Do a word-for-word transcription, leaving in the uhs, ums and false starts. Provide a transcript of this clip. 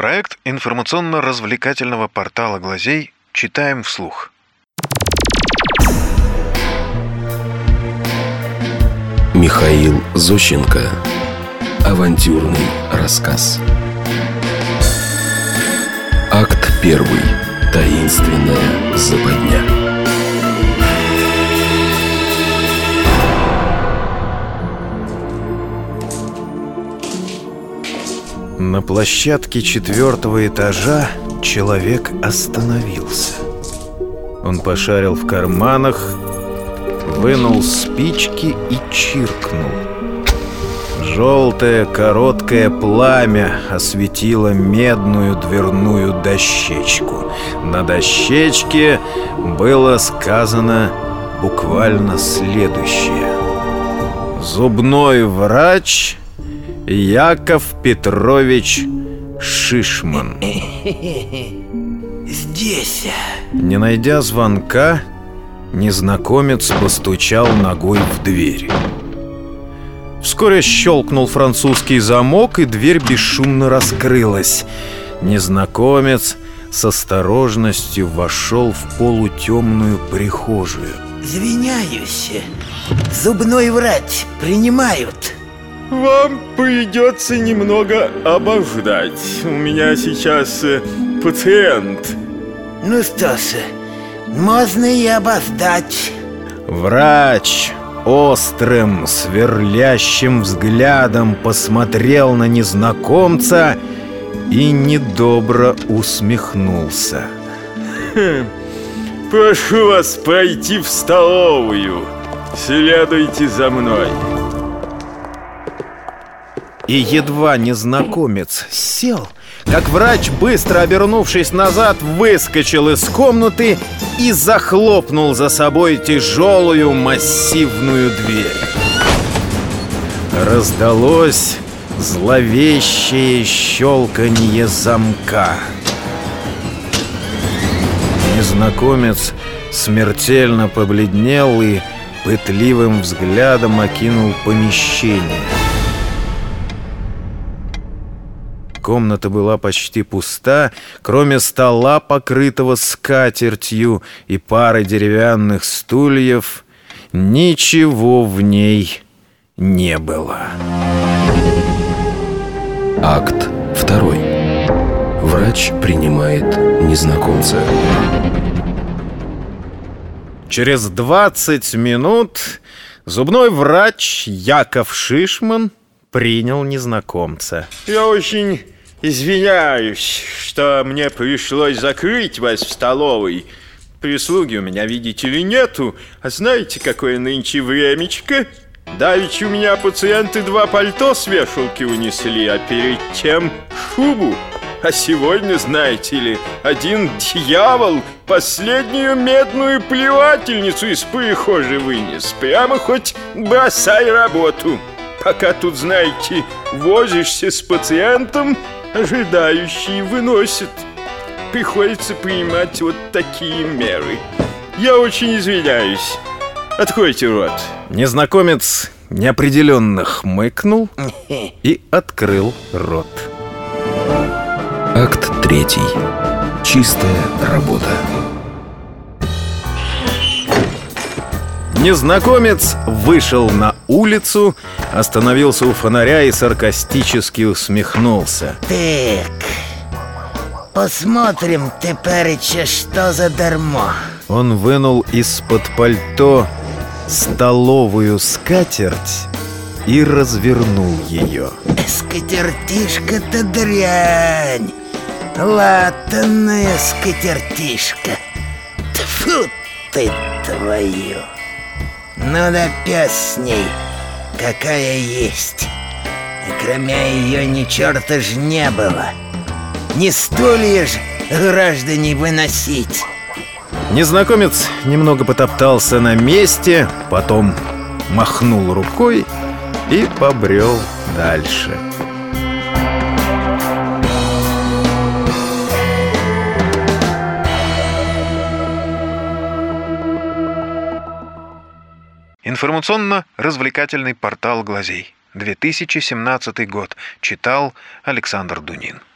Проект информационно-развлекательного портала «Глазей» читаем вслух. Михаил Зощенко. Авантюрный рассказ. Акт первый. Таинственная западня. На площадке четвертого этажа человек остановился. Он пошарил в карманах, вынул спички и чиркнул. Желтое короткое пламя осветило медную дверную дощечку. На дощечке было сказано буквально следующее: «Зубной врач Яков Петрович Шишман». Здесь. Не найдя звонка, незнакомец постучал ногой в дверь. Вскоре щелкнул французский замок, и дверь бесшумно раскрылась. Незнакомец с осторожностью вошел в полутемную прихожую. Извиняюсь, зубной врач принимают. Вам придется немного обождать. У меня сейчас э, пациент. Ну что ж, можно и обождать. Врач острым, сверлящим взглядом посмотрел на незнакомца и недобро усмехнулся. Хм. Прошу вас пройти в столовую. Следуйте за мной. И едва незнакомец сел, как врач, быстро обернувшись назад, выскочил из комнаты и захлопнул за собой тяжелую массивную дверь. Раздалось зловещее щелканье замка. Незнакомец смертельно побледнел и пытливым взглядом окинул помещение. Комната была почти пуста, кроме стола, покрытого скатертью, и пары деревянных стульев. Ничего в ней не было. Акт второй. Врач принимает незнакомца. Через двадцать минут зубной врач Яков Шишман принял незнакомца. Я очень извиняюсь, что мне пришлось закрыть вас в столовой. Прислуги у меня, видите ли, нету. А знаете, какое нынче времечко? Давеча у меня пациенты два пальто с вешалки унесли, а перед тем шубу. А сегодня, знаете ли, один дьявол последнюю медную плевательницу из прихожей вынес. Прямо хоть бросай работу. Пока тут, знаете, возишься с пациентом, ожидающие выносят. Приходится принимать вот такие меры. Я очень извиняюсь. Откройте рот. Незнакомец неопределенно хмыкнул и открыл рот. Акт третий. Чистая работа. Незнакомец вышел на улицу, остановился у фонаря и саркастически усмехнулся. Так, посмотрим теперь, что за дармо. Он вынул из-под пальто столовую скатерть и развернул ее. Скатертишка-то дрянь. Латанная скатертишка. Тьфу ты твою. Ну да пес с ней, какая есть. И кроме ее ни черта ж не было. Не стулья ж, граждане, выносить. Незнакомец немного потоптался на месте, потом махнул рукой и побрел дальше. Информационно-развлекательный портал «Глазей». две тысячи семнадцатый год. Читал Александр Дунин.